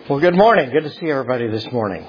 Well, good morning. Good to see everybody this morning.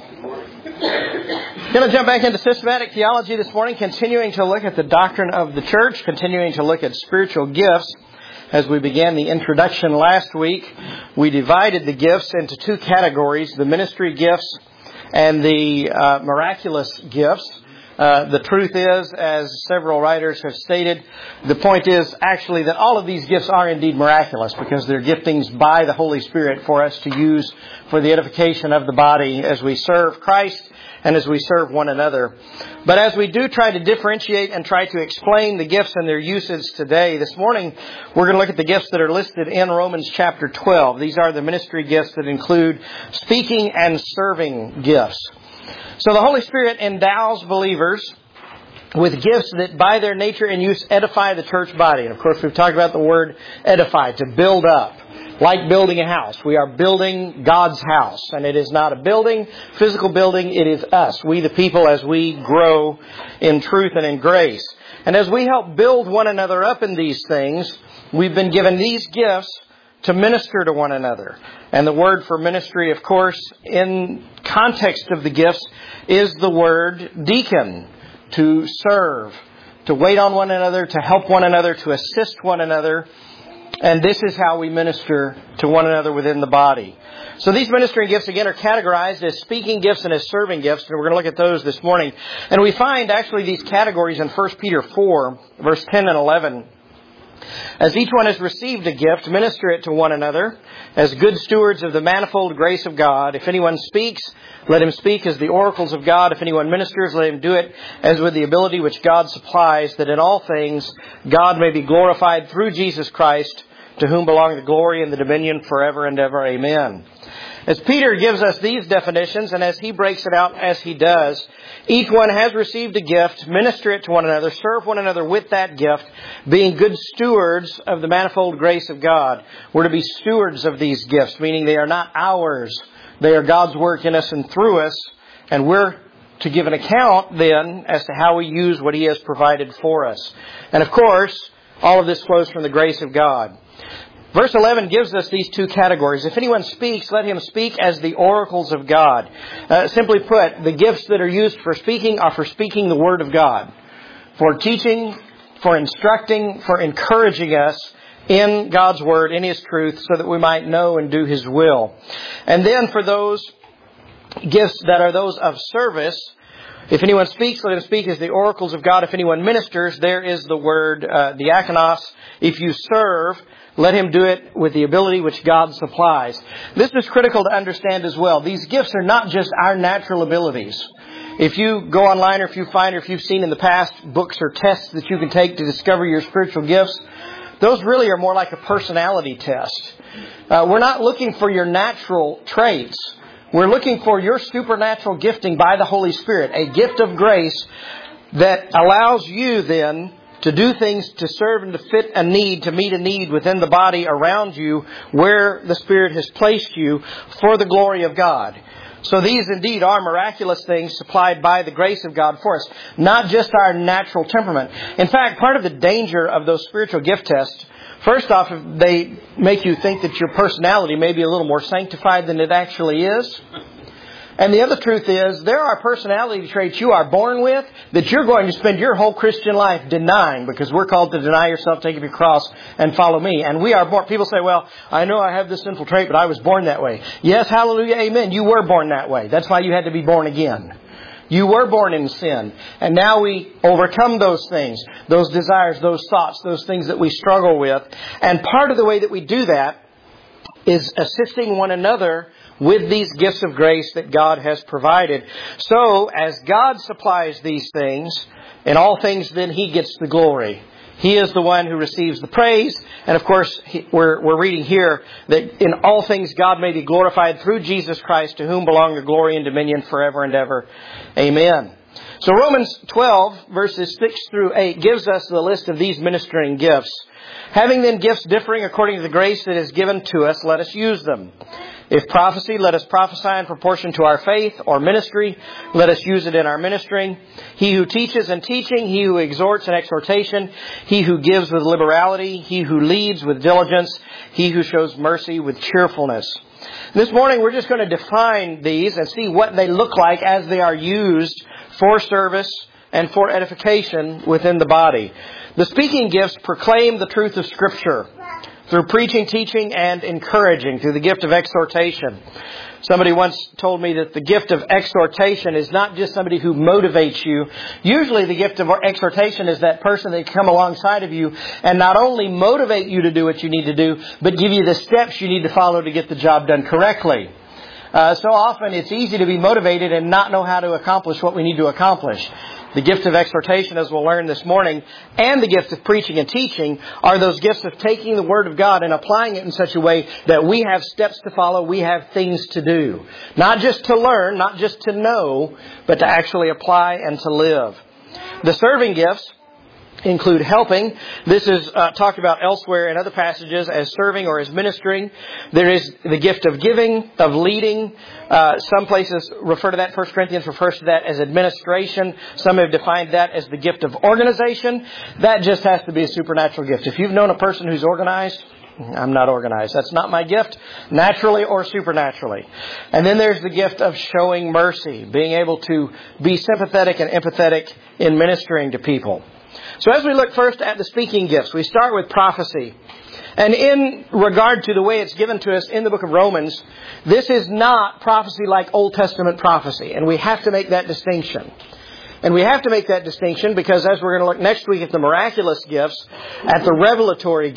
Going to jump back into systematic theology this morning, continuing to look at the doctrine of the church, continuing to look at spiritual gifts. As we began the introduction last week, we divided the gifts into two categories, the ministry gifts and the miraculous gifts. The truth is, as several writers have stated, the point is actually that all of these gifts are indeed miraculous because they're giftings by the Holy Spirit for us to use for the edification of the body as we serve Christ and as we serve one another. But as we do try to differentiate and try to explain the gifts and their uses today, this morning we're going to look at the gifts that are listed in Romans chapter 12. These are the ministry gifts that include speaking and serving gifts. So the Holy Spirit endows believers with gifts that by their nature and use edify the church body. And of course we've talked about the word edify, to build up. Like building a house. We are building God's house. And it is not a building, physical building, it is us. We the people as we grow in truth and in grace. And as we help build one another up in these things, we've been given these gifts to minister to one another. And the word for ministry, of course, in context of the gifts, is the word deacon, to serve, to wait on one another, to help one another, to assist one another. And this is how we minister to one another within the body. So these ministering gifts, again, are categorized as speaking gifts and as serving gifts. And we're going to look at those this morning. And we find actually these categories in 1 Peter 4, verse 10 and 11. As each one has received a gift, minister it to one another as good stewards of the manifold grace of God. If anyone speaks, let him speak as the oracles of God. If anyone ministers, let him do it as with the ability which God supplies, that in all things God may be glorified through Jesus Christ, to whom belong the glory and the dominion forever and ever. Amen. As Peter gives us these definitions, and as he breaks it out as he does, each one has received a gift, minister it to one another, serve one another with that gift, being good stewards of the manifold grace of God. We're to be stewards of these gifts, meaning they are not ours. They are God's work in us and through us, and we're to give an account then as to how we use what He has provided for us. And of course, all of this flows from the grace of God. Verse 11 gives us these two categories. If anyone speaks, let him speak as the oracles of God. Simply put, the gifts that are used for speaking are for speaking the Word of God, for teaching, for instructing, for encouraging us in God's Word, in His truth, so that we might know and do His will. And then for those gifts that are those of service, if anyone speaks, let him speak as the oracles of God. If anyone ministers, there is the word diakonos. If you serve, let him do it with the ability which God supplies. This is critical to understand as well. These gifts are not just our natural abilities. If you go online or if you find or if you've seen in the past books or tests that you can take to discover your spiritual gifts, those really are more like a personality test. We're not looking for your natural traits. We're looking for your supernatural gifting by the Holy Spirit, a gift of grace that allows you then to do things to serve and to fit a need, to meet a need within the body around you where the Spirit has placed you for the glory of God. So these indeed are miraculous things supplied by the grace of God for us, not just our natural temperament. In fact, part of the danger of those spiritual gift tests, first off, they make you think that your personality may be a little more sanctified than it actually is. And the other truth is, there are personality traits you are born with that you're going to spend your whole Christian life denying, because we're called to deny yourself, take up your cross, and follow me. And we are born. People say, well, I know I have this sinful trait, but I was born that way. Yes, hallelujah, amen. You were born that way. That's why you had to be born again. You were born in sin. And now we overcome those things, those desires, those thoughts, those things that we struggle with. And part of the way that we do that is assisting one another with these gifts of grace that God has provided. So, as God supplies these things, in all things then He gets the glory. He is the one who receives the praise. And of course, we're reading here that in all things God may be glorified through Jesus Christ, to whom belong the glory and dominion forever and ever. Amen. So Romans 12, verses 6 through 8, gives us the list of these ministering gifts. Having then gifts differing according to the grace that is given to us, let us use them. If prophecy, let us prophesy in proportion to our faith, or ministry, let us use it in our ministering. He who teaches in teaching, he who exhorts in exhortation, he who gives with liberality, he who leads with diligence, he who shows mercy with cheerfulness. This morning we're just going to define these and see what they look like as they are used for service and for edification within the body. The speaking gifts proclaim the truth of Scripture through preaching, teaching, and encouraging, through the gift of exhortation. Somebody once told me that the gift of exhortation is not just somebody who motivates you. Usually the gift of exhortation is that person that can come alongside of you and not only motivate you to do what you need to do, but give you the steps you need to follow to get the job done correctly. So often it's easy to be motivated and not know how to accomplish what we need to accomplish. The gift of exhortation, as we'll learn this morning, and the gift of preaching and teaching are those gifts of taking the Word of God and applying it in such a way that we have steps to follow, we have things to do. Not just to learn, not just to know, but to actually apply and to live. The serving gifts include helping. This is talked about elsewhere in other passages as serving or as ministering. There is the gift of giving, of leading. Some places refer to that, 1 Corinthians refers to that as administration. Some have defined that as the gift of organization. That just has to be a supernatural gift. If you've known a person who's organized, I'm not organized. That's not my gift, naturally or supernaturally. And then there's the gift of showing mercy, being able to be sympathetic and empathetic in ministering to people. So as we look first at the speaking gifts, we start with prophecy. And in regard to the way it's given to us in the book of Romans, this is not prophecy like Old Testament prophecy. And we have to make that distinction. And we have to make that distinction because as we're going to look next week at the miraculous gifts, at the revelatory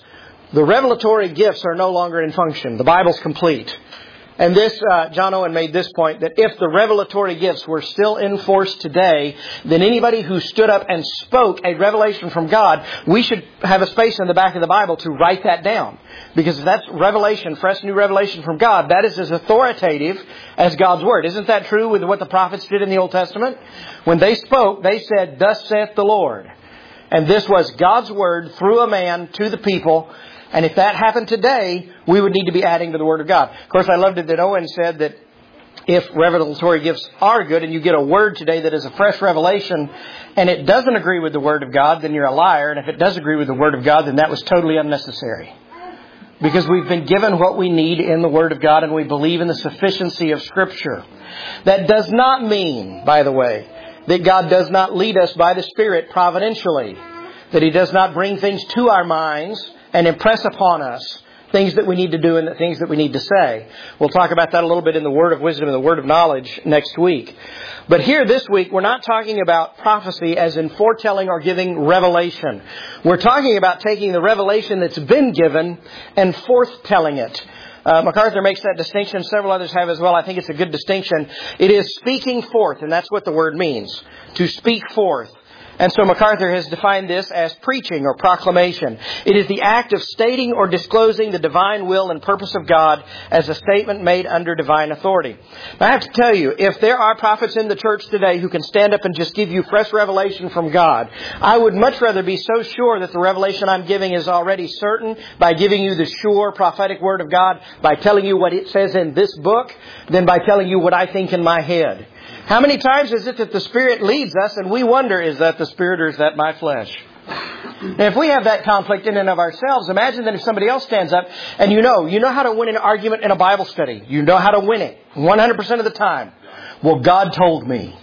gifts are no longer in function. The Bible's complete. And this, John Owen made this point, that if the revelatory gifts were still in force today, then anybody who stood up and spoke a revelation from God, we should have a space in the back of the Bible to write that down. Because if that's revelation, fresh new revelation from God, that is as authoritative as God's Word. Isn't that true with what the prophets did in the Old Testament? When they spoke, they said, "Thus saith the Lord." And this was God's Word through a man to the people. And if that happened today, we would need to be adding to the Word of God. Of course, I loved it that Owen said that if revelatory gifts are good and you get a word today that is a fresh revelation and it doesn't agree with the Word of God, then you're a liar. And if it does agree with the Word of God, then that was totally unnecessary. Because we've been given what we need in the Word of God and we believe in the sufficiency of Scripture. That does not mean, by the way, that God does not lead us by the Spirit providentially. That He does not bring things to our minds and impress upon us things that we need to do and the things that we need to say. We'll talk about that a little bit in the Word of Wisdom and the Word of Knowledge next week. But here this week, we're not talking about prophecy as in foretelling or giving revelation. We're talking about taking the revelation that's been given and forthtelling it. MacArthur makes that distinction. Several others have as well. I think it's a good distinction. It is speaking forth, and that's what the word means. To speak forth. And so MacArthur has defined this as preaching or proclamation. It is the act of stating or disclosing the divine will and purpose of God as a statement made under divine authority. Now, I have to tell you, if there are prophets in the church today who can stand up and just give you fresh revelation from God, I would much rather be so sure that the revelation I'm giving is already certain by giving you the sure prophetic word of God, by telling you what it says in this book, than by telling you what I think in my head. How many times is it that the Spirit leads us and we wonder, is that the Spirit or is that my flesh? Now, if we have that conflict in and of ourselves, imagine that if somebody else stands up and you know how to win an argument in a Bible study. You know how to win it 100% of the time. Well, God told me.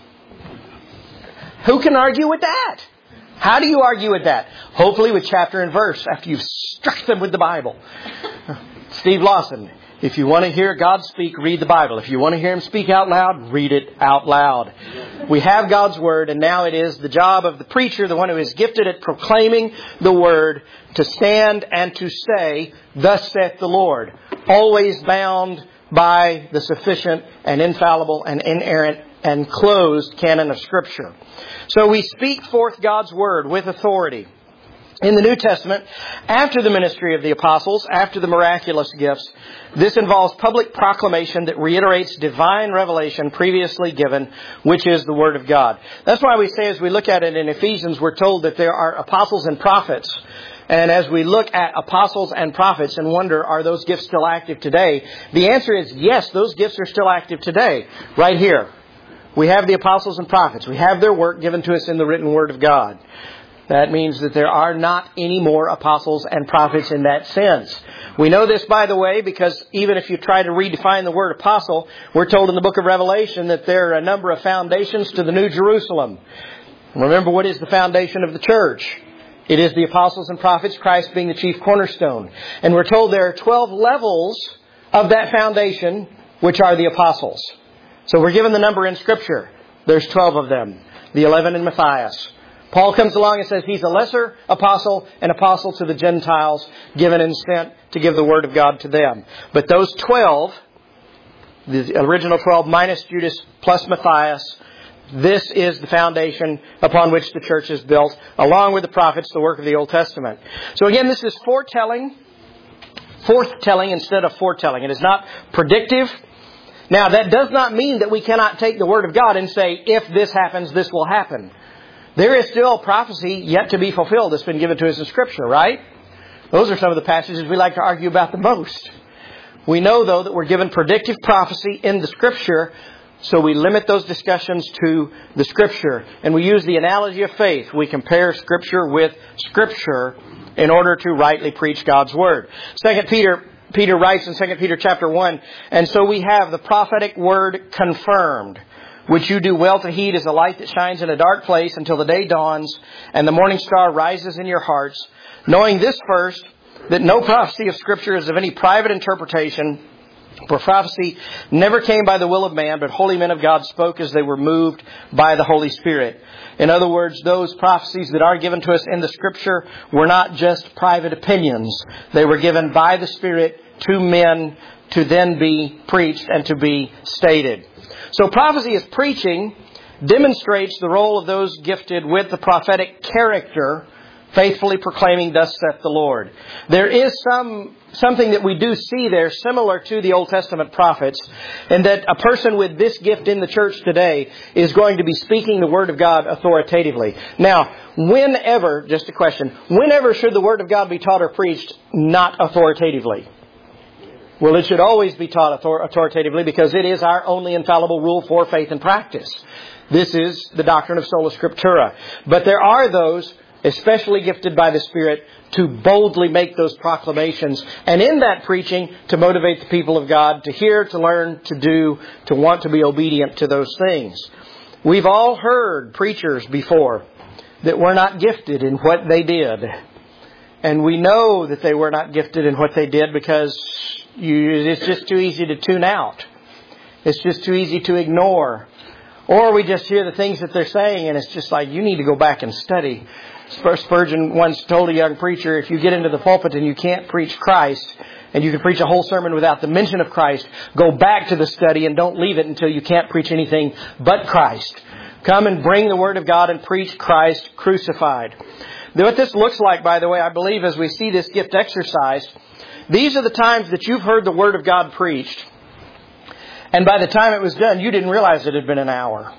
Who can argue with that? How do you argue with that? Hopefully with chapter and verse after you've struck them with the Bible. Steve Lawson. If you want to hear God speak, read the Bible. If you want to hear Him speak out loud, read it out loud. We have God's Word, and now it is the job of the preacher, the one who is gifted at proclaiming the Word, to stand and to say, "Thus saith the Lord," always bound by the sufficient and infallible and inerrant and closed canon of Scripture. So we speak forth God's Word with authority. In the New Testament, after the ministry of the apostles, after the miraculous gifts, this involves public proclamation that reiterates divine revelation previously given, which is the Word of God. That's why we say, as we look at it in Ephesians, we're told that there are apostles and prophets. And as we look at apostles and prophets and wonder, are those gifts still active today? The answer is yes, those gifts are still active today, right here. We have the apostles and prophets. We have their work given to us in the written Word of God. That means that there are not any more apostles and prophets in that sense. We know this, by the way, because even if you try to redefine the word apostle, we're told in the book of Revelation that there are a number of foundations to the New Jerusalem. Remember, what is the foundation of the church? It is the apostles and prophets, Christ being the chief cornerstone. And we're told there are 12 levels of that foundation, which are the apostles. So we're given the number in Scripture. There's 12 of them. The 11 in Matthias. Paul comes along and says he's a lesser apostle, an apostle to the Gentiles, given and sent to give the Word of God to them. But those 12, the original 12 minus Judas plus Matthias, this is the foundation upon which the church is built, along with the prophets, the work of the Old Testament. So again, this is forthtelling instead of foretelling. It is not predictive. Now, that does not mean that we cannot take the Word of God and say, if this happens, this will happen. There is still prophecy yet to be fulfilled that's been given to us in Scripture, right? Those are some of the passages we like to argue about the most. We know, though, that we're given predictive prophecy in the Scripture, so we limit those discussions to the Scripture. And we use the analogy of faith. We compare Scripture with Scripture in order to rightly preach God's Word. Peter writes in 2 Peter chapter 1, and so we have the prophetic word confirmed, which you do well to heed as a light that shines in a dark place until the day dawns and the morning star rises in your hearts, knowing this first, that no prophecy of Scripture is of any private interpretation, for prophecy never came by the will of man, but holy men of God spoke as they were moved by the Holy Spirit. In other words, those prophecies that are given to us in the Scripture were not just private opinions. They were given by the Spirit to men to then be preached and to be stated. So prophecy as preaching demonstrates the role of those gifted with the prophetic character, faithfully proclaiming, thus saith the Lord. There is something that we do see there similar to the Old Testament prophets, in that a person with this gift in the church today is going to be speaking the Word of God authoritatively. Now, whenever should the Word of God be taught or preached not authoritatively? Well, it should always be taught authoritatively, because it is our only infallible rule for faith and practice. This is the doctrine of sola scriptura. But there are those especially gifted by the Spirit to boldly make those proclamations, and in that preaching to motivate the people of God to hear, to learn, to do, to want to be obedient to those things. We've all heard preachers before that were not gifted in what they did. And we know that they were not gifted in what they did because it's just too easy to tune out. It's just too easy to ignore. Or we just hear the things that they're saying and it's just like, you need to go back and study. Spurgeon once told a young preacher, if you get into the pulpit and you can't preach Christ, and you can preach a whole sermon without the mention of Christ, go back to the study and don't leave it until you can't preach anything but Christ. Come and bring the Word of God and preach Christ crucified. What this looks like, by the way, I believe as we see this gift exercised, these are the times that you've heard the Word of God preached, and by the time it was done, you didn't realize it had been an hour.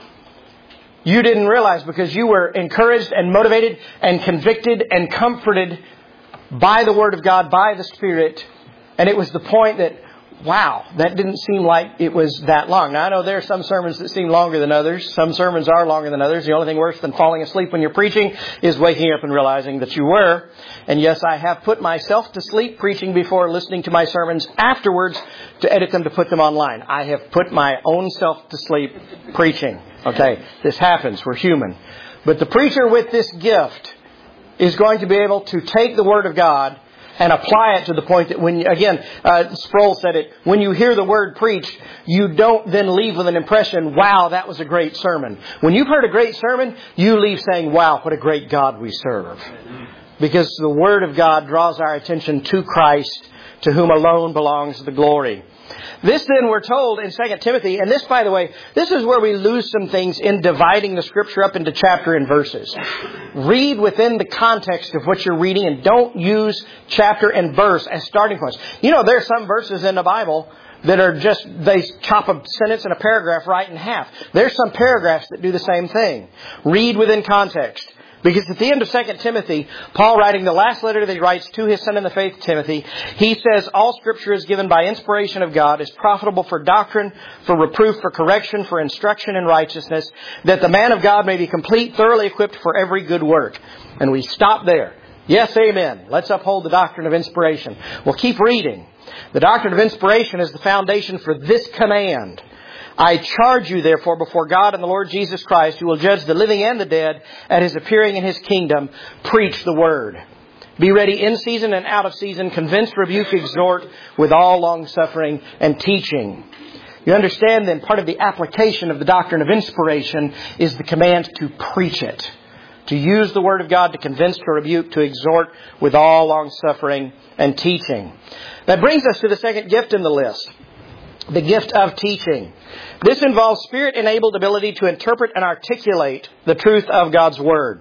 You didn't realize, because you were encouraged and motivated and convicted and comforted by the Word of God, by the Spirit. And it was the point that, wow, that didn't seem like it was that long. Now, I know there are some sermons that seem longer than others. Some sermons are longer than others. The only thing worse than falling asleep when you're preaching is waking up and realizing that you were. And yes, I have put myself to sleep preaching before, listening to my sermons afterwards to edit them to put them online. I have put my own self to sleep preaching. Okay, this happens. We're human. But the preacher with this gift is going to be able to take the Word of God and apply it to the point that when, again, Sproul said it, when you hear the Word preached, you don't then leave with an impression, wow, that was a great sermon. When you've heard a great sermon, you leave saying, wow, what a great God we serve. Because the Word of God draws our attention to Christ, to whom alone belongs the glory. This then we're told in 2 Timothy, and this, by the way, this is where we lose some things in dividing the Scripture up into chapter and verses. Read within the context of what you're reading and don't use chapter and verse as starting points. You know, there are some verses in the Bible that are just, they chop a sentence and a paragraph right in half. There's some paragraphs that do the same thing. Read within context. Because at the end of 2 Timothy, Paul, writing the last letter that he writes to his son in the faith, Timothy, he says, all Scripture is given by inspiration of God, is profitable for doctrine, for reproof, for correction, for instruction in righteousness, that the man of God may be complete, thoroughly equipped for every good work. And we stop there. Yes, amen. Let's uphold the doctrine of inspiration. We'll keep reading. The doctrine of inspiration is the foundation for this command. I charge you, therefore, before God and the Lord Jesus Christ, who will judge the living and the dead at His appearing in His kingdom, preach the Word. Be ready in season and out of season, convince, rebuke, exhort with all long-suffering and teaching. You understand then, part of the application of the doctrine of inspiration is the command to preach it. To use the Word of God to convince, to rebuke, to exhort with all long-suffering and teaching. That brings us to the second gift in the list. The gift of teaching. This involves Spirit-enabled ability to interpret and articulate the truth of God's Word.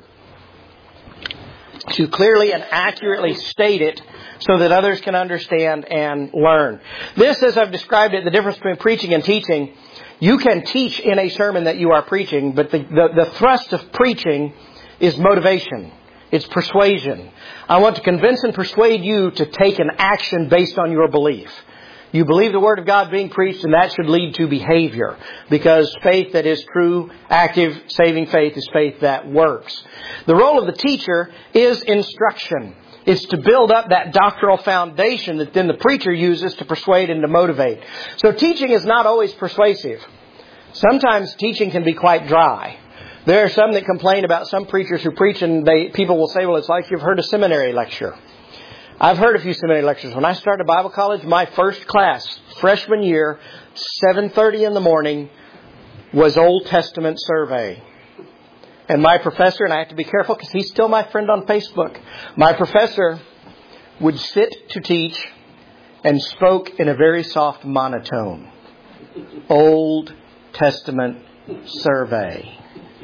To clearly and accurately state it so that others can understand and learn. This, as I've described it, the difference between preaching and teaching. You can teach in a sermon that you are preaching, but the thrust of preaching is motivation. It's persuasion. I want to convince and persuade you to take an action based on your belief. You believe the Word of God being preached, and that should lead to behavior. Because faith that is true, active, saving faith is faith that works. The role of the teacher is instruction. It's to build up that doctrinal foundation that then the preacher uses to persuade and to motivate. So teaching is not always persuasive. Sometimes teaching can be quite dry. There are some that complain about some preachers who preach and people will say, well, it's like you've heard a seminary lecture. I've heard a few seminary lectures. When I started Bible college, my first class, freshman year, 7:30 in the morning, was Old Testament survey. And my professor, and I have to be careful because he's still my friend on Facebook, my professor would sit to teach and spoke in a very soft monotone. Old Testament survey.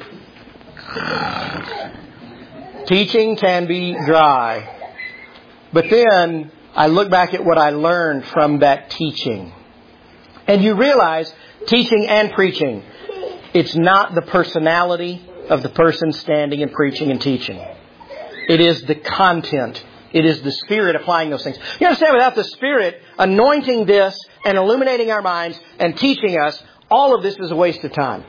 Teaching can be dry. But then I look back at what I learned from that teaching. And you realize, teaching and preaching, it's not the personality of the person standing and preaching and teaching. It is the content. It is the Spirit applying those things. You understand, without the Spirit anointing this and illuminating our minds and teaching us, all of this is a waste of time.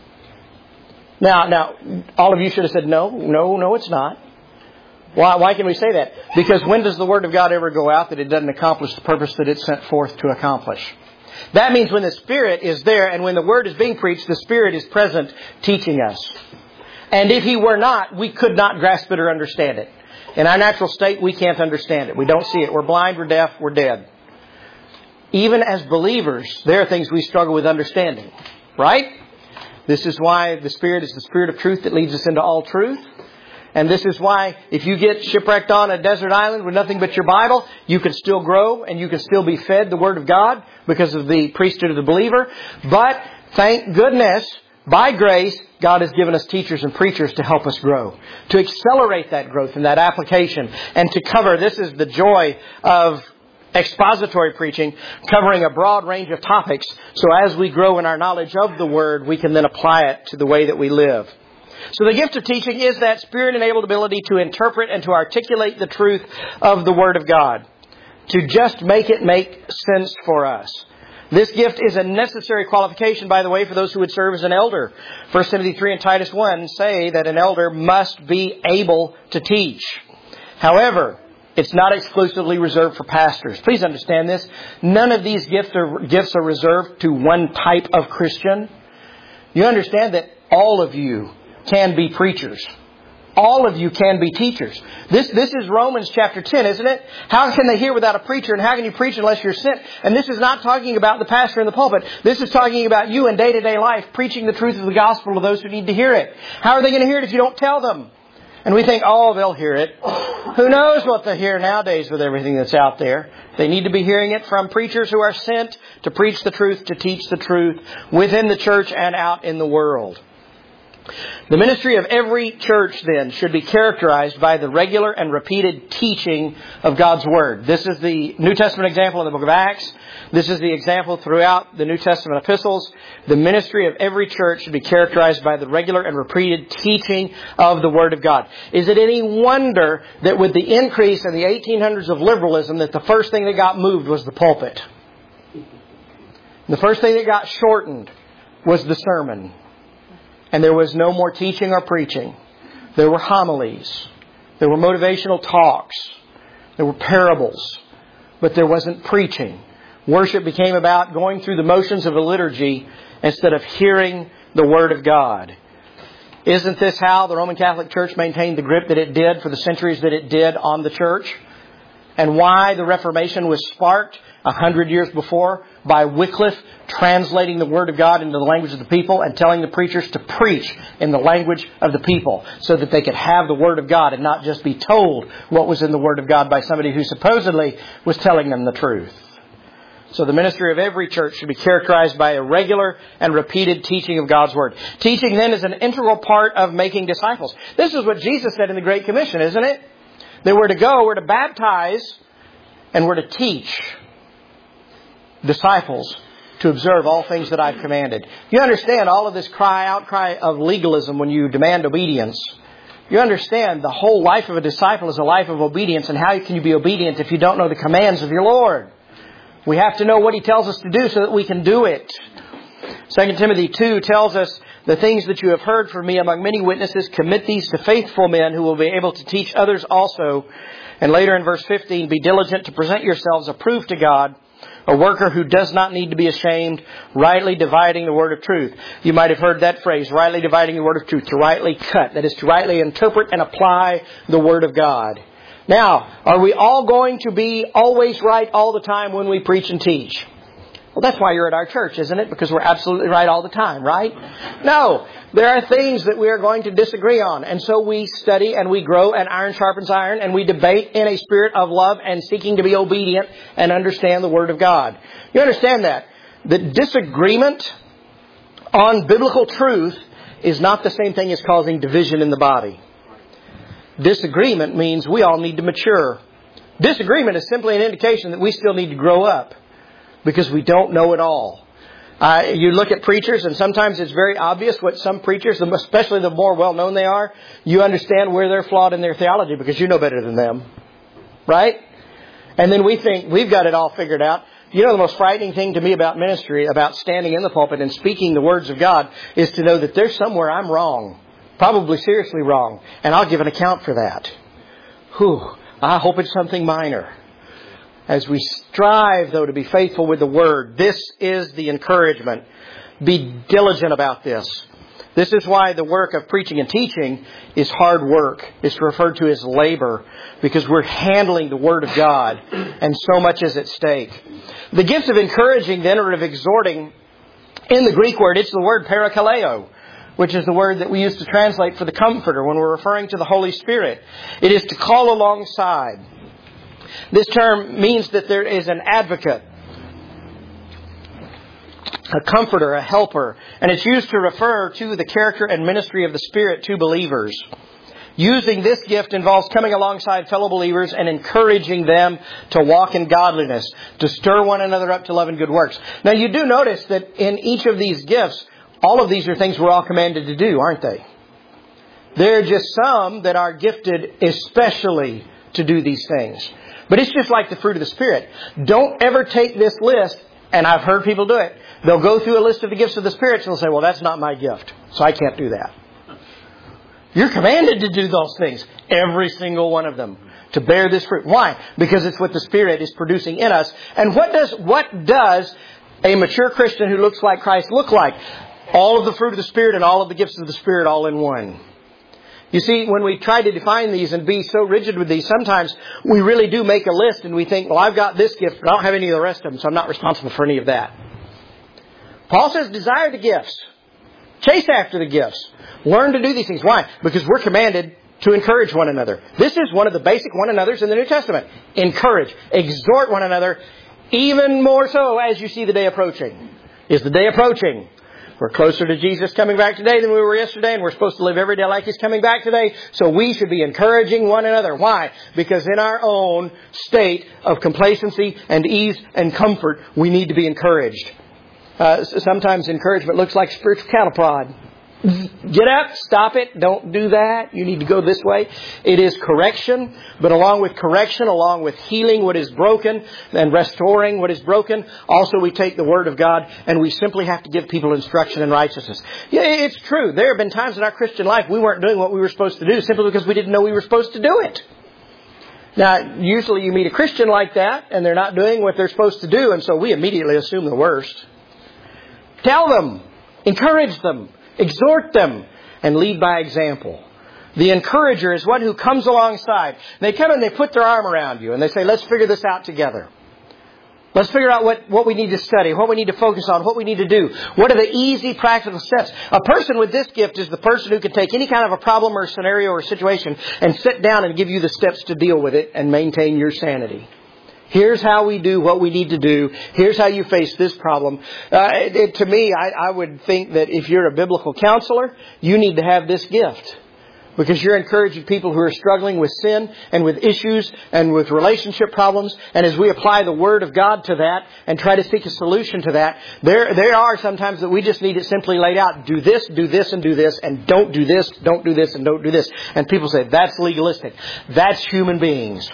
Now, all of you should have said, no, it's not. Why can we say that? Because when does the Word of God ever go out that it doesn't accomplish the purpose that it's sent forth to accomplish? That means when the Spirit is there and when the Word is being preached, the Spirit is present teaching us. And if He were not, we could not grasp it or understand it. In our natural state, we can't understand it. We don't see it. We're blind, we're deaf, we're dead. Even as believers, there are things we struggle with understanding. Right? This is why the Spirit is the Spirit of truth that leads us into all truth. And this is why if you get shipwrecked on a desert island with nothing but your Bible, you can still grow and you can still be fed the Word of God because of the priesthood of the believer. But thank goodness, by grace, God has given us teachers and preachers to help us grow, to accelerate that growth and that application, and to cover. This is the joy of expository preaching, covering a broad range of topics. So as we grow in our knowledge of the Word, we can then apply it to the way that we live. So the gift of teaching is that Spirit-enabled ability to interpret and to articulate the truth of the Word of God. To just make it make sense for us. This gift is a necessary qualification, by the way, for those who would serve as an elder. 1 Timothy 3 and Titus 1 say that an elder must be able to teach. However, it's not exclusively reserved for pastors. Please understand this. None of these gifts are reserved to one type of Christian. You understand that all of you can be preachers. All of you can be teachers. This is Romans chapter 10, isn't it? How can they hear without a preacher, and how can you preach unless you're sent? And this is not talking about the pastor in the pulpit. This is talking about you in day-to-day life, preaching the truth of the gospel to those who need to hear it. How are they going to hear it if you don't tell them? And we think, oh, they'll hear it. Who knows what they hear nowadays with everything that's out there. They need to be hearing it from preachers who are sent to preach the truth, to teach the truth within the church and out in the world. The ministry of every church, then, should be characterized by the regular and repeated teaching of God's Word. This is the New Testament example in the book of Acts. This is the example throughout the New Testament epistles. The ministry of every church should be characterized by the regular and repeated teaching of the Word of God. Is it any wonder that with the increase in the 1800s of liberalism, that the first thing that got moved was the pulpit? The first thing that got shortened was the sermon. And there was no more teaching or preaching. There were homilies. There were motivational talks. There were parables. But there wasn't preaching. Worship became about going through the motions of a liturgy instead of hearing the Word of God. Isn't this how the Roman Catholic Church maintained the grip that it did for the centuries that it did on the church? And why the Reformation was sparked 100 years before by Wycliffe translating the Word of God into the language of the people and telling the preachers to preach in the language of the people so that they could have the Word of God and not just be told what was in the Word of God by somebody who supposedly was telling them the truth. So the ministry of every church should be characterized by a regular and repeated teaching of God's Word. Teaching then is an integral part of making disciples. This is what Jesus said in the Great Commission, isn't it? That we're to go, we're to baptize, and we're to teach disciples to observe all things that I've commanded. You understand all of this outcry of legalism when you demand obedience. You understand the whole life of a disciple is a life of obedience, and how can you be obedient if you don't know the commands of your Lord? We have to know what He tells us to do so that we can do it. 2 Timothy 2 tells us, the things that you have heard from me among many witnesses, commit these to faithful men who will be able to teach others also. And later in verse 15, be diligent to present yourselves approved to God, a worker who does not need to be ashamed, rightly dividing the word of truth. You might have heard that phrase, rightly dividing the word of truth, to rightly cut. That is to rightly interpret and apply the Word of God. Now, are we all going to be always right all the time when we preach and teach? Well, that's why you're at our church, isn't it? Because we're absolutely right all the time, right? No. There are things that we are going to disagree on. And so we study and we grow, and iron sharpens iron, and we debate in a spirit of love and seeking to be obedient and understand the Word of God. You understand that? The disagreement on biblical truth is not the same thing as causing division in the body. Disagreement means we all need to mature. Disagreement is simply an indication that we still need to grow up, because we don't know it all. You look at preachers, and sometimes it's very obvious what some preachers, especially the more well-known they are, you understand where they're flawed in their theology because you know better than them. Right? And then we think we've got it all figured out. You know, the most frightening thing to me about ministry, about standing in the pulpit and speaking the words of God, is to know that there's somewhere I'm wrong. Probably seriously wrong. And I'll give an account for that. I hope it's something minor. As we strive, though, to be faithful with the Word, this is the encouragement. Be diligent about this. This is why the work of preaching and teaching is hard work. It's referred to as labor, because we're handling the Word of God, and so much is at stake. The gifts of encouraging, then, or of exhorting, in the Greek word, it's the word parakaleo, which is the word that we use to translate for the Comforter when we're referring to the Holy Spirit. It is to call alongside. This term means that there is an advocate, a comforter, a helper, and it's used to refer to the character and ministry of the Spirit to believers. Using this gift involves coming alongside fellow believers and encouraging them to walk in godliness, to stir one another up to love and good works. Now, you do notice that in each of these gifts, all of these are things we're all commanded to do, aren't they? There are just some that are gifted especially to do these things. But it's just like the fruit of the Spirit. Don't ever take this list, and I've heard people do it. They'll go through a list of the gifts of the Spirit, and they'll say, well, that's not my gift, so I can't do that. You're commanded to do those things, every single one of them, to bear this fruit. Why? Because it's what the Spirit is producing in us. And what does a mature Christian who looks like Christ look like? All of the fruit of the Spirit and all of the gifts of the Spirit all in one. You see, when we try to define these and be so rigid with these, sometimes we really do make a list and we think, well, I've got this gift, but I don't have any of the rest of them, so I'm not responsible for any of that. Paul says, desire the gifts. Chase after the gifts. Learn to do these things. Why? Because we're commanded to encourage one another. This is one of the basic one another's in the New Testament. Encourage. Exhort one another, even more so as you see the day approaching. Is the day approaching? We're closer to Jesus coming back today than we were yesterday, and we're supposed to live every day like He's coming back today. So we should be encouraging one another. Why? Because in our own state of complacency and ease and comfort, we need to be encouraged. Sometimes encouragement looks like spiritual cattle prod. Get up, stop it, don't do that, you need to go this way. It is correction, but along with correction, along with healing what is broken and restoring what is broken, also we take the Word of God and we simply have to give people instruction in righteousness. Yeah, it's true. There have been times in our Christian life we weren't doing what we were supposed to do simply because we didn't know we were supposed to do it. Now, usually you meet a Christian like that and they're not doing what they're supposed to do, and so we immediately assume the worst. Tell them, encourage them, exhort them, and lead by example. The encourager is one who comes alongside. They come and they put their arm around you and they say, let's figure this out together. Let's figure out what we need to study, what we need to focus on, what we need to do. What are the easy, practical steps? A person with this gift is the person who can take any kind of a problem or scenario or situation and sit down and give you the steps to deal with it and maintain your sanity. Here's how we do what we need to do. Here's how you face this problem. To me, I would think that if you're a biblical counselor, you need to have this gift. Because you're encouraging people who are struggling with sin and with issues and with relationship problems. And as we apply the Word of God to that and try to seek a solution to that, there are sometimes that we just need it simply laid out. Do this, and do this, and don't do this, don't do this, and don't do this. And people say, that's legalistic. That's human beings.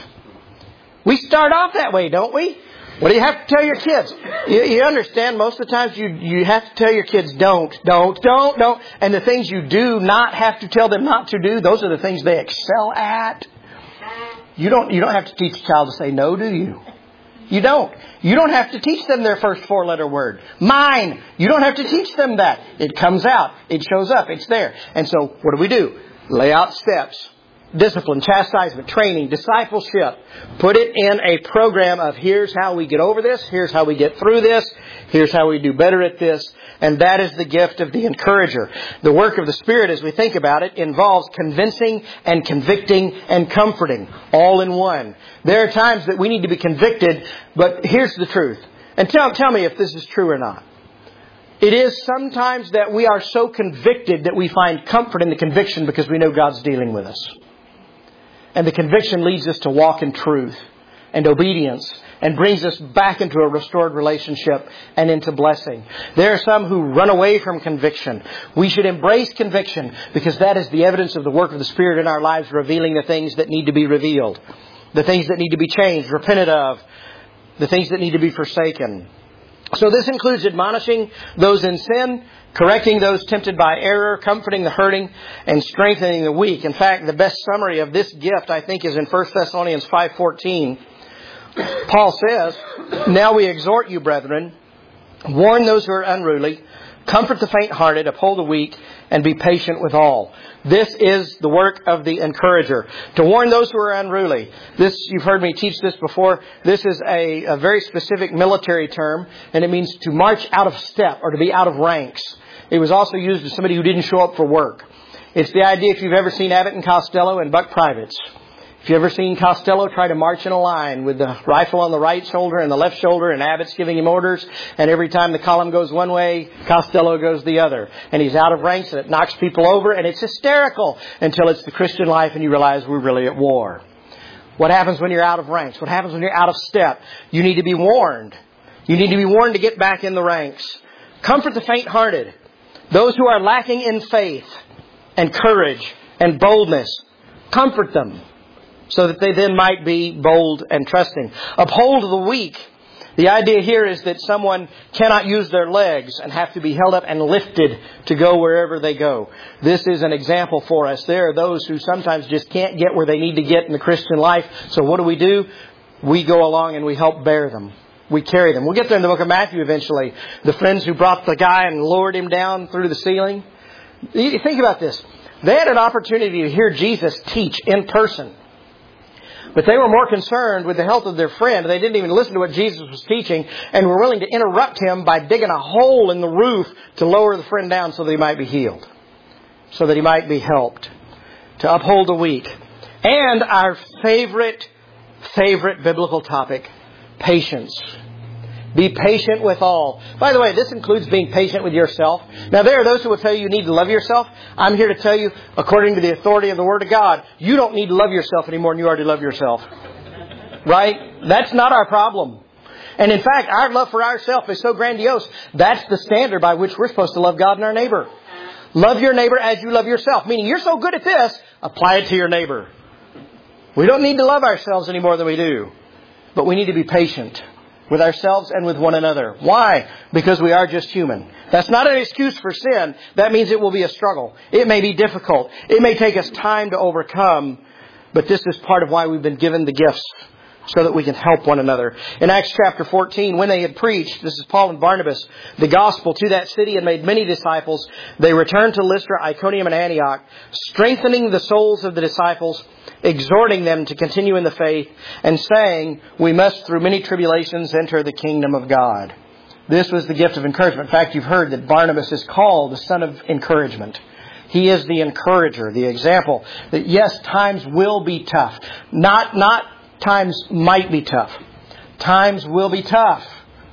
We start off that way, don't we? What do you have to tell your kids? You understand, most of the times you have to tell your kids, don't. And the things you do not have to tell them not to do, those are the things they excel at. You don't have to teach a child to say no, do you? You don't. You don't have to teach them their first 4-letter word. Mine. You don't have to teach them that. It comes out. It shows up. It's there. And so what do? Lay out steps. Discipline, chastisement, training, discipleship. Put it in a program of here's how we get over this, here's how we get through this, here's how we do better at this. And that is the gift of the encourager. The work of the Spirit, as we think about it, involves convincing and convicting and comforting, all in one. There are times that we need to be convicted, but here's the truth. And tell me if this is true or not. It is sometimes that we are so convicted that we find comfort in the conviction because we know God's dealing with us. And the conviction leads us to walk in truth and obedience and brings us back into a restored relationship and into blessing. There are some who run away from conviction. We should embrace conviction because that is the evidence of the work of the Spirit in our lives, revealing the things that need to be revealed, the things that need to be changed, repented of, the things that need to be forsaken. So this includes admonishing those in sin, correcting those tempted by error, comforting the hurting, and strengthening the weak. In fact, the best summary of this gift, I think, is in 1 Thessalonians 5:14. Paul says, now we exhort you, brethren, warn those who are unruly, comfort the faint-hearted, uphold the weak, and be patient with all. This is the work of the encourager. To warn those who are unruly. This, you've heard me teach this before. This is a very specific military term, and it means to march out of step or to be out of ranks. It was also used as somebody who didn't show up for work. It's the idea, if you've ever seen Abbott and Costello and Buck Privates. If you've ever seen Costello try to march in a line with the rifle on the right shoulder and the left shoulder, and Abbott's giving him orders, and every time the column goes one way, Costello goes the other. And he's out of ranks, and it knocks people over, and it's hysterical until it's the Christian life and you realize we're really at war. What happens when you're out of ranks? What happens when you're out of step? You need to be warned. You need to be warned to get back in the ranks. Comfort the faint-hearted. Those who are lacking in faith and courage and boldness. Comfort them, so that they then might be bold and trusting. Uphold the weak. The idea here is that someone cannot use their legs and have to be held up and lifted to go wherever they go. This is an example for us. There are those who sometimes just can't get where they need to get in the Christian life. So what do? We go along and we help bear them. We carry them. We'll get there in the book of Matthew eventually. The friends who brought the guy and lowered him down through the ceiling. Think about this. They had an opportunity to hear Jesus teach in person. But they were more concerned with the health of their friend. They didn't even listen to what Jesus was teaching and were willing to interrupt him by digging a hole in the roof to lower the friend down so that he might be healed, so that he might be helped. to uphold the weak. And our favorite biblical topic, patience. Be patient with all. By the way, this includes being patient with yourself. Now, there are those who will tell you need to love yourself. I'm here to tell you, according to the authority of the Word of God, you don't need to love yourself any more than you already love yourself. Right? That's not our problem. And in fact, our love for ourselves is so grandiose, that's the standard by which we're supposed to love God and our neighbor. Love your neighbor as you love yourself. Meaning, you're so good at this, apply it to your neighbor. We don't need to love ourselves any more than we do. But we need to be patient with ourselves and with one another. Why? Because we are just human. That's not an excuse for sin. That means it will be a struggle. It may be difficult. It may take us time to overcome. But this is part of why we've been given the gifts, so that we can help one another. In Acts chapter 14, when they had preached, this is Paul and Barnabas, the gospel to that city and made many disciples, they returned to Lystra, Iconium, and Antioch, strengthening the souls of the disciples, exhorting them to continue in the faith, and saying, we must through many tribulations enter the kingdom of God. This was the gift of encouragement. In fact, you've heard that Barnabas is called the son of encouragement. He is the encourager, the example that yes, times will be tough. Not times might be tough. Times will be tough.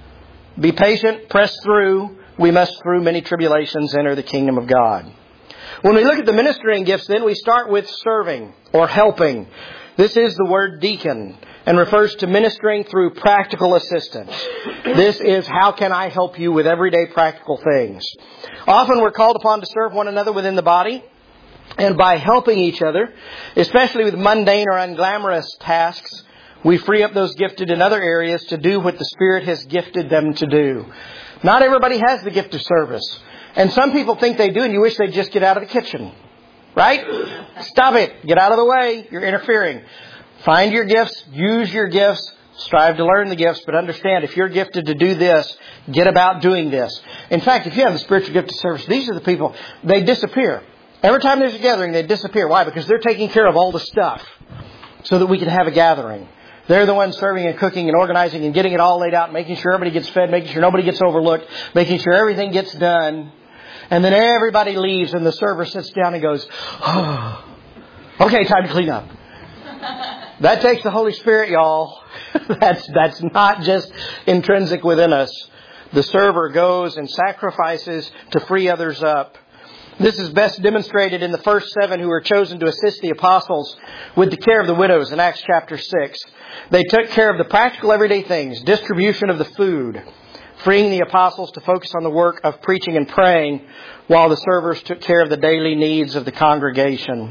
Be patient, press through. We must through many tribulations enter the kingdom of God. When we look at the ministering gifts, then we start with serving or helping. This is the word deacon and refers to ministering through practical assistance. This is how can I help you with everyday practical things. Often we're called upon to serve one another within the body. And by helping each other, especially with mundane or unglamorous tasks, we free up those gifted in other areas to do what the Spirit has gifted them to do. Not everybody has the gift of service. And some people think they do, and you wish they'd just get out of the kitchen. Right? Stop it. Get out of the way. You're interfering. Find your gifts. Use your gifts. Strive to learn the gifts. But understand, if you're gifted to do this, get about doing this. In fact, if you have the spiritual gift of service, these are the people, they disappear. Every time there's a gathering, they disappear. Why? Because they're taking care of all the stuff so that we can have a gathering. They're the ones serving and cooking and organizing and getting it all laid out, making sure everybody gets fed, making sure nobody gets overlooked, making sure everything gets done. And then everybody leaves and the server sits down and goes, oh, okay, time to clean up. That takes the Holy Spirit, y'all. That's not just intrinsic within us. The server goes and sacrifices to free others up. This is best demonstrated in the first 7 who were chosen to assist the apostles with the care of the widows in Acts chapter 6. They took care of the practical everyday things, distribution of the food, freeing the apostles to focus on the work of preaching and praying while the servers took care of the daily needs of the congregation.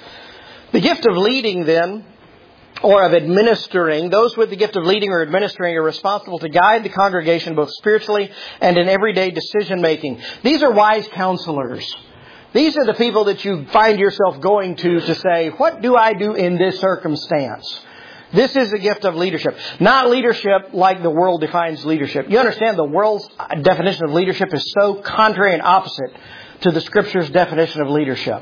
The gift of leading then, or of administering, those with the gift of leading or administering are responsible to guide the congregation both spiritually and in everyday decision making. These are wise counselors. These are the people that you find yourself going to say, what do I do in this circumstance? This is a gift of leadership. Not leadership like the world defines leadership. You understand the world's definition of leadership is so contrary and opposite to the Scripture's definition of leadership.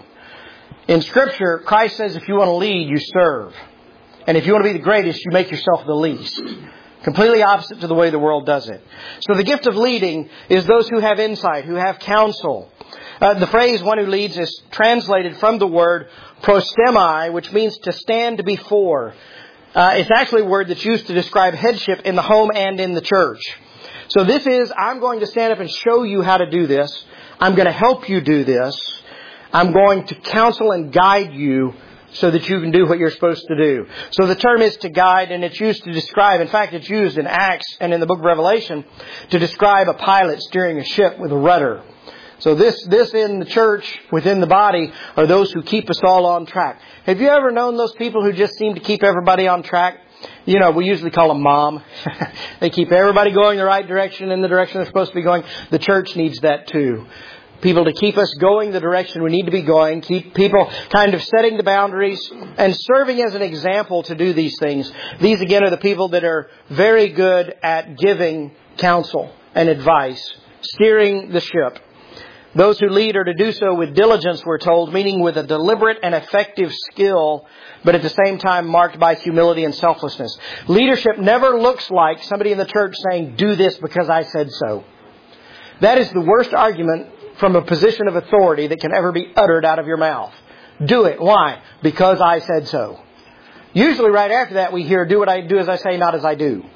In Scripture, Christ says if you want to lead, you serve. And if you want to be the greatest, you make yourself the least. Completely opposite to the way the world does it. So the gift of leading is those who have insight, who have counsel. The phrase one who leads is translated from the word prostemi, which means to stand before. It's actually a word that's used to describe headship in the home and in the church. So this is, I'm going to stand up and show you how to do this. I'm going to help you do this. I'm going to counsel and guide you so that you can do what you're supposed to do. So the term is to guide, and it's used to describe, in fact, it's used in Acts and in the book of Revelation to describe a pilot steering a ship with a rudder. So this in the church, within the body, are those who keep us all on track. Have you ever known those people who just seem to keep everybody on track? You know, we usually call them mom. They keep everybody going the right direction, in the direction they're supposed to be going. The church needs that too. People to keep us going the direction we need to be going. Keep people kind of setting the boundaries and serving as an example to do these things. These again are the people that are very good at giving counsel and advice, steering the ship. Those who lead are to do so with diligence, we're told, meaning with a deliberate and effective skill, but at the same time marked by humility and selflessness. Leadership never looks like somebody in the church saying, do this because I said so. That is the worst argument from a position of authority that can ever be uttered out of your mouth. Do it. Why? Because I said so. Usually right after that we hear, do what I do as I say, not as I do.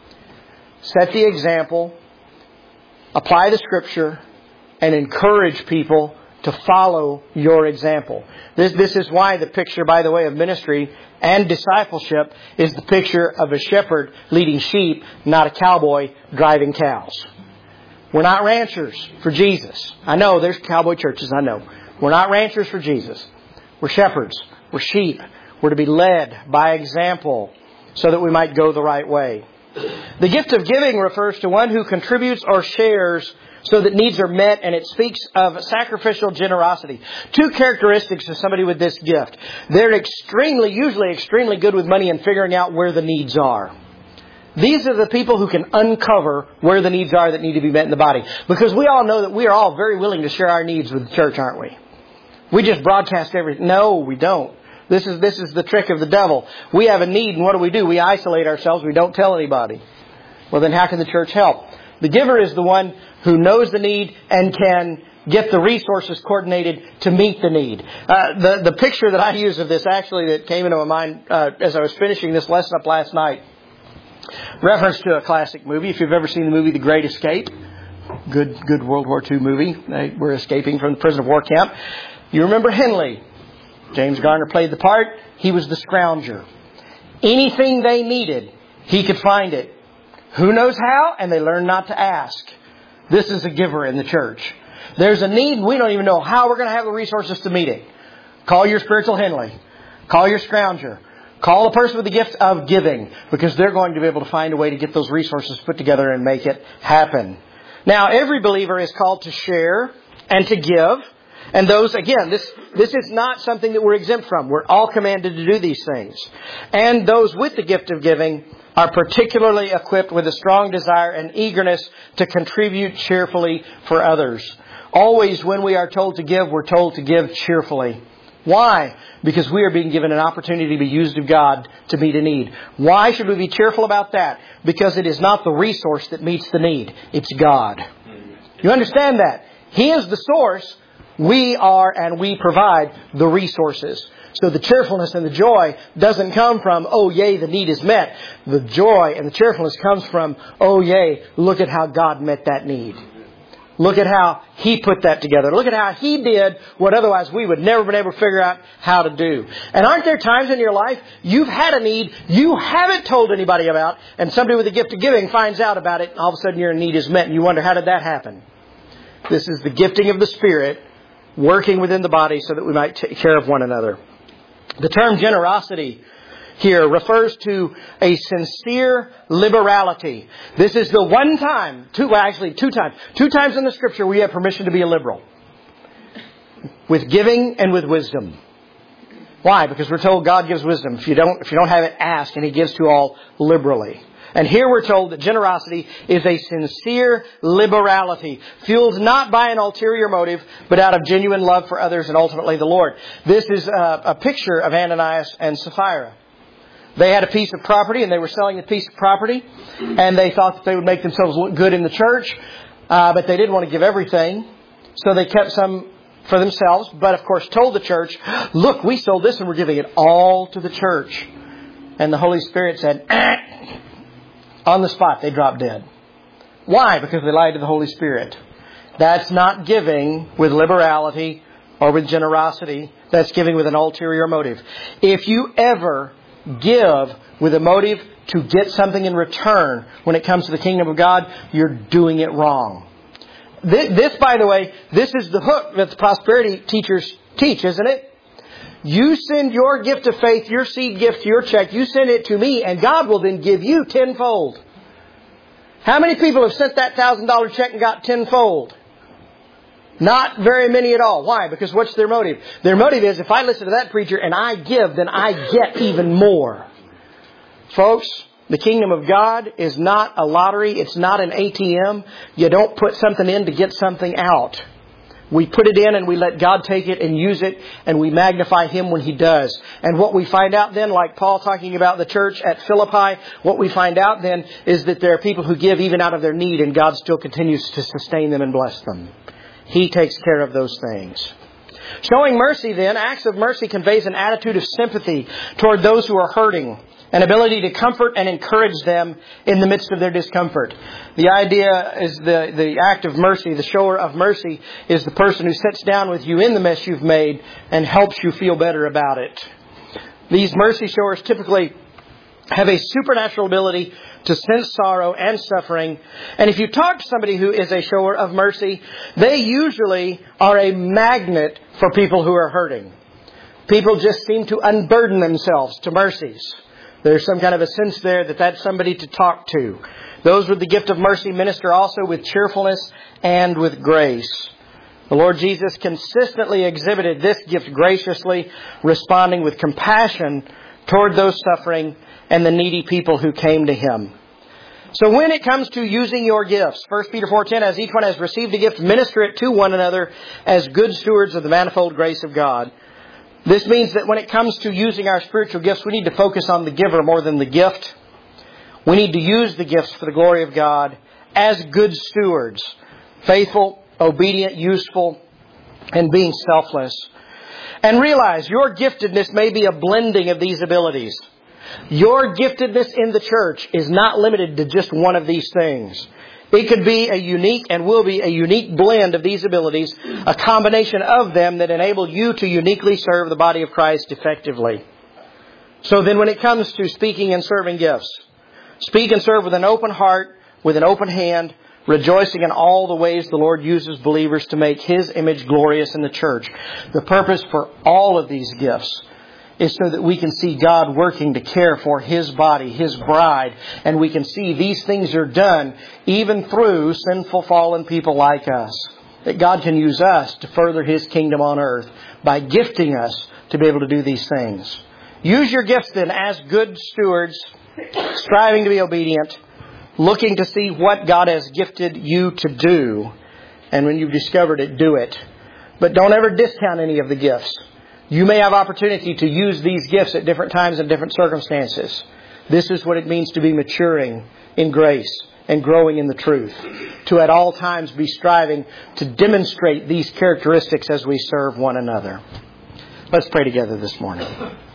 Set the example, apply the Scripture, and encourage people to follow your example. This is why the picture, by the way, of ministry and discipleship is the picture of a shepherd leading sheep, not a cowboy driving cows. We're not ranchers for Jesus. I know there's cowboy churches, I know. We're not ranchers for Jesus. We're shepherds. We're sheep. We're to be led by example so that we might go the right way. The gift of giving refers to one who contributes or shares so that needs are met, and it speaks of sacrificial generosity. Two characteristics of somebody with this gift. They're usually extremely good with money and figuring out where the needs are. These are the people who can uncover where the needs are that need to be met in the body. Because we all know that we are all very willing to share our needs with the church, aren't we? We just broadcast everything. No, we don't. This is the trick of the devil. We have a need, and what do? We isolate ourselves. We don't tell anybody. Well, then how can the church help? The giver is the one who knows the need and can get the resources coordinated to meet the need. The picture that I use of this actually that came into my mind as I was finishing this lesson up last night, reference to a classic movie. If you've ever seen the movie The Great Escape, good World War II movie. They were escaping from the prison of war camp. You remember Henley. James Garner played the part. He was the scrounger. Anything they needed, he could find it. Who knows how? And they learned not to ask. This is a giver in the church. There's a need. We don't even know how we're going to have the resources to meet it. Call your spiritual Henley. Call your scrounger. Call a person with the gift of giving, because they're going to be able to find a way to get those resources put together and make it happen. Now, every believer is called to share and to give. And those, again, this is not something that we're exempt from. We're all commanded to do these things. And those with the gift of giving are particularly equipped with a strong desire and eagerness to contribute cheerfully for others. Always when we are told to give, we're told to give cheerfully. Why? Because we are being given an opportunity to be used of God to meet a need. Why should we be cheerful about that? Because it is not the resource that meets the need. It's God. You understand that? He is the source. We are and we provide the resources. So the cheerfulness and the joy doesn't come from, oh yay, the need is met. The joy and the cheerfulness comes from, oh yay, look at how God met that need. Look at how He put that together. Look at how He did what otherwise we would never been able to figure out how to do. And aren't there times in your life you've had a need you haven't told anybody about, and somebody with a gift of giving finds out about it, and all of a sudden your need is met, and you wonder, how did that happen? This is the gifting of the Spirit working within the body so that we might take care of one another. The term generosity here refers to a sincere liberality. This is the one time, two times in the Scripture we have permission to be a liberal. With giving and with wisdom. Why? Because we're told God gives wisdom. If you don't have it, ask, and He gives to all liberally. And here we're told that generosity is a sincere liberality, fueled not by an ulterior motive, but out of genuine love for others and ultimately the Lord. This is a picture of Ananias and Sapphira. They had a piece of property, and they were selling the piece of property, and they thought that they would make themselves look good in the church, but they didn't want to give everything, so they kept some for themselves, but of course told the church, look, we sold this and we're giving it all to the church. And the Holy Spirit said, on the spot, they dropped dead. Why? Because they lied to the Holy Spirit. That's not giving with liberality or with generosity. That's giving with an ulterior motive. If you ever give with a motive to get something in return when it comes to the kingdom of God, you're doing it wrong. This, by the way, this is the hook that the prosperity teachers teach, isn't it? You send your gift of faith, your seed gift, your check, you send it to me, and God will then give you tenfold. How many people have sent that $1,000 check and got tenfold? Not very many at all. Why? Because what's their motive? Their motive is, if I listen to that preacher and I give, then I get even more. Folks, the kingdom of God is not a lottery. It's not an ATM. You don't put something in to get something out. We put it in and we let God take it and use it, and we magnify Him when He does. And what we find out then, like Paul talking about the church at Philippi, what we find out then is that there are people who give even out of their need, and God still continues to sustain them and bless them. He takes care of those things. Showing mercy, then, acts of mercy conveys an attitude of sympathy toward those who are hurting, an ability to comfort and encourage them in the midst of their discomfort. The idea is the act of mercy, the shower of mercy, is the person who sits down with you in the mess you've made and helps you feel better about it. These mercy showers typically have a supernatural ability to sense sorrow and suffering. And if you talk to somebody who is a shower of mercy, they usually are a magnet for people who are hurting. People just seem to unburden themselves to mercies. There's some kind of a sense there that that's somebody to talk to. Those with the gift of mercy minister also with cheerfulness and with grace. The Lord Jesus consistently exhibited this gift graciously, responding with compassion toward those suffering and the needy people who came to Him. So when it comes to using your gifts, 1 Peter 4:10, as each one has received a gift, minister it to one another as good stewards of the manifold grace of God. This means that when it comes to using our spiritual gifts, we need to focus on the giver more than the gift. We need to use the gifts for the glory of God as good stewards, faithful, obedient, useful, and being selfless. And realize your giftedness may be a blending of these abilities. Your giftedness in the church is not limited to just one of these things. It could be a unique and will be a unique blend of these abilities, a combination of them that enable you to uniquely serve the body of Christ effectively. So then when it comes to speaking and serving gifts, speak and serve with an open heart, with an open hand, rejoicing in all the ways the Lord uses believers to make His image glorious in the church. The purpose for all of these gifts is so that we can see God working to care for His body, His bride, and we can see these things are done even through sinful, fallen people like us. That God can use us to further His kingdom on earth by gifting us to be able to do these things. Use your gifts then as good stewards, striving to be obedient, looking to see what God has gifted you to do, and when you've discovered it, do it. But don't ever discount any of the gifts. You may have opportunity to use these gifts at different times and different circumstances. This is what it means to be maturing in grace and growing in the truth. To at all times be striving to demonstrate these characteristics as we serve one another. Let's pray together this morning.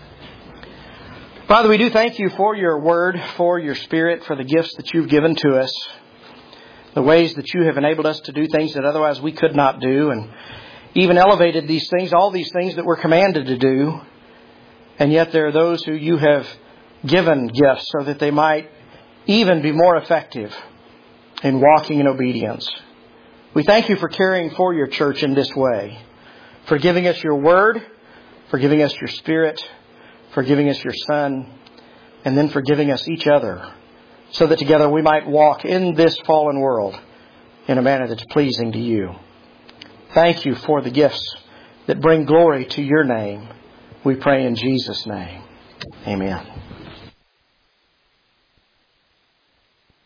Father, we do thank You for Your Word, for Your Spirit, for the gifts that You've given to us. The ways that You have enabled us to do things that otherwise we could not do, and even elevated these things, all these things that we're commanded to do. And yet there are those who You have given gifts so that they might even be more effective in walking in obedience. We thank You for caring for Your church in this way, for giving us Your Word, for giving us Your Spirit, for giving us Your Son, and then for giving us each other, so that together we might walk in this fallen world in a manner that's pleasing to You. Thank You for the gifts that bring glory to Your name. We pray in Jesus' name. Amen.